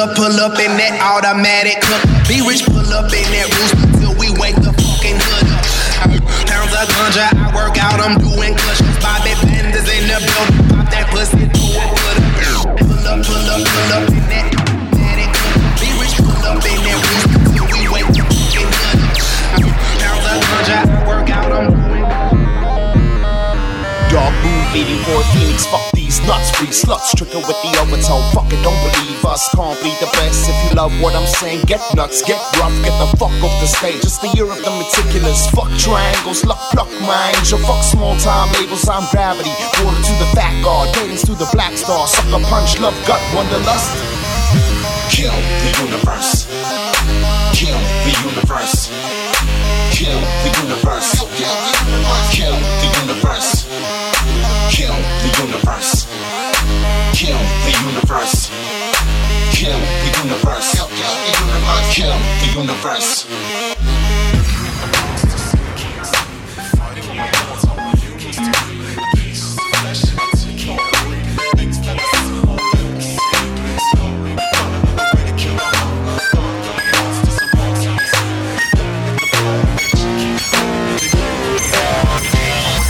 pull up in that automatic. Be rich, pull up in that rooster till we wake the fucking hood up. Pounds of ganja, I work out, I'm doing cushions. Bobby Benders in the building, pop that pussy, do it, put up. Pull up in that automatic. Be rich, pull up in that rooster till we wake the fucking hood up. Pounds of ganja, I work out, I'm doing Dog Move 84 Phoenix, fuck these nuts, free sluts, trickle with the overtone, fuck it, don't believe us, can't be the best. If you love what I'm saying, get nuts, get rough, get the fuck off the stage. It's the year of the meticulous, fuck triangles, luck, pluck my angel, fuck small time labels, I'm gravity, water to the fat guard, gators to the black star, sucker punch, love, gut, wanderlust. Kill the universe, kill the universe, kill the universe, kill the universe. Kill the universe. Kill the universe. Kill the universe. Kill the universe.